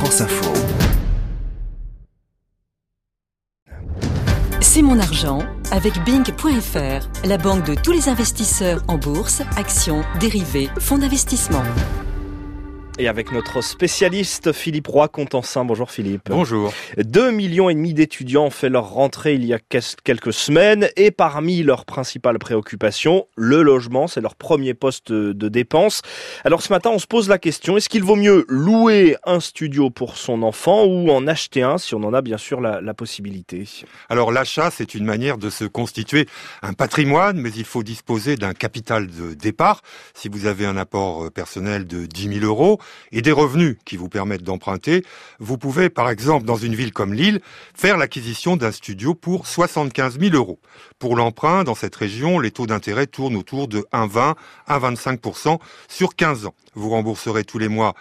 France Info. C'est mon argent avec Bing.fr, la banque de tous les investisseurs en bourse, actions, dérivés, fonds d'investissement. Et avec notre spécialiste Philippe Roy Contensin. Bonjour Philippe. Bonjour. 2,5 millions d'étudiants ont fait leur rentrée il y a quelques semaines et parmi leurs principales préoccupations, le logement, c'est leur premier poste de dépense. Alors ce matin, on se pose la question, est-ce qu'il vaut mieux louer un studio pour son enfant ou en acheter un si on en a bien sûr la possibilité? Alors l'achat, c'est une manière de se constituer un patrimoine, mais il faut disposer d'un capital de départ. Si vous avez un apport personnel de 10 000 euros, et des revenus qui vous permettent d'emprunter, vous pouvez, par exemple, dans une ville comme Lille, faire l'acquisition d'un studio pour 75 000 euros. Pour l'emprunt, dans cette région, les taux d'intérêt tournent autour de 1,20 à 25% sur 15 ans. Vous rembourserez tous les mois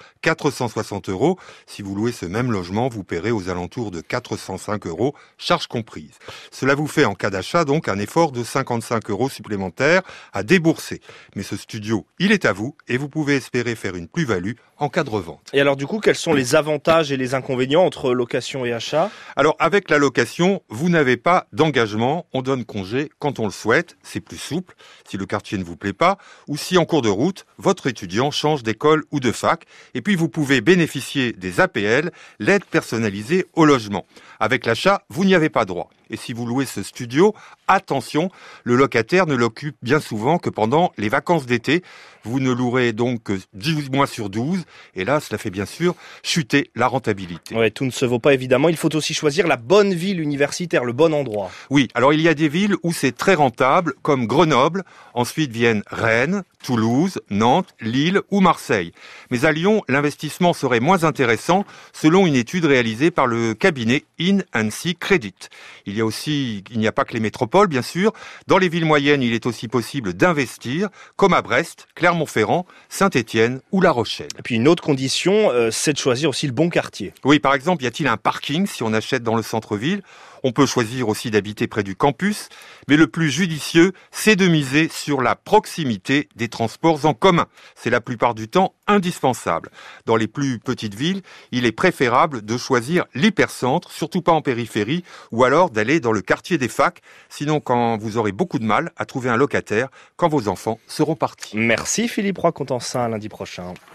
460 euros. Si vous louez ce même logement, vous paierez aux alentours de 405 euros, charges comprises. Cela vous fait, en cas d'achat, donc, un effort de 55 euros supplémentaires à débourser. Mais ce studio, il est à vous et vous pouvez espérer faire une plus-value en cas de revente. Et alors du coup, quels sont les avantages et les inconvénients entre location et achat? Alors avec la location, vous n'avez pas d'engagement, on donne congé quand on le souhaite, c'est plus souple si le quartier ne vous plaît pas, ou si en cours de route, votre étudiant change d'école ou de fac, et puis vous pouvez bénéficier des APL, l'aide personnalisée au logement. Avec l'achat, vous n'y avez pas droit. Et si vous louez ce studio, attention, le locataire ne l'occupe bien souvent que pendant les vacances d'été. Vous ne louerez donc que 10 mois sur 12. Et là, cela fait bien sûr chuter la rentabilité. Ouais, tout ne se vaut pas évidemment. Il faut aussi choisir la bonne ville universitaire, le bon endroit. Oui, alors il y a des villes où c'est très rentable, comme Grenoble. Ensuite viennent Rennes, Toulouse, Nantes, Lille ou Marseille. Mais à Lyon, l'investissement serait moins intéressant selon une étude réalisée par le cabinet In&C Credit. Il n'y a pas que les métropoles, bien sûr. Dans les villes moyennes, il est aussi possible d'investir, comme à Brest, Clermont-Ferrand, Saint-Étienne ou La Rochelle. Et puis une autre condition, c'est de choisir aussi le bon quartier. Oui, par exemple, y a-t-il un parking si on achète dans le centre-ville ? On peut choisir aussi d'habiter près du campus, mais le plus judicieux, c'est de miser sur la proximité des transports en commun. C'est la plupart du temps indispensable. Dans les plus petites villes, il est préférable de choisir l'hypercentre, surtout pas en périphérie, ou alors d'aller dans le quartier des facs, sinon quand vous aurez beaucoup de mal à trouver un locataire quand vos enfants seront partis. Merci Philippe Roy Contensin, à lundi prochain.